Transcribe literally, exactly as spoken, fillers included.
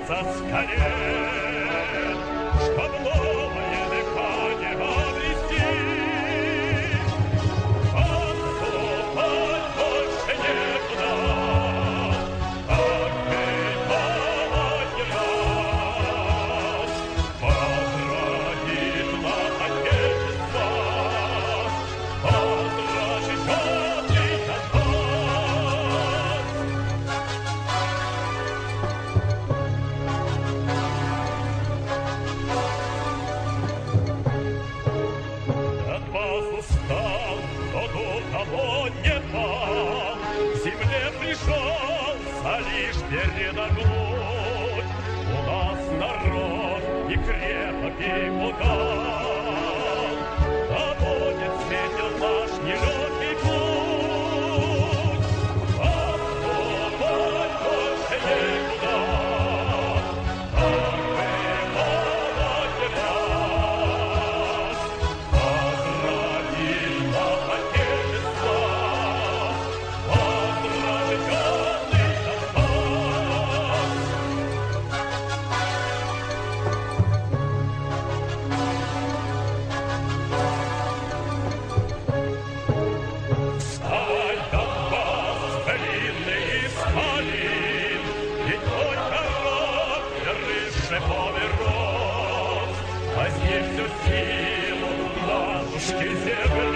подняться с колен, чтоб новое дыхание обрести. Отступать больше некуда, отбить давать раз. Возродит нам Отечество, возрожить отдых от вас. От вас устал, но дух того не пал, к земле пришелся лишь передохнуть. У нас народ и крепок, и удал, а будет светил наш нелегкий путь. Отступать больше некуда, отбывать раз. Возродить нам Отечество, возрожить отдых от вас. Вставай, Донбасс, длинный исполин, ведь твой характер и шиповый рост. Возьми всю силу матушки земли,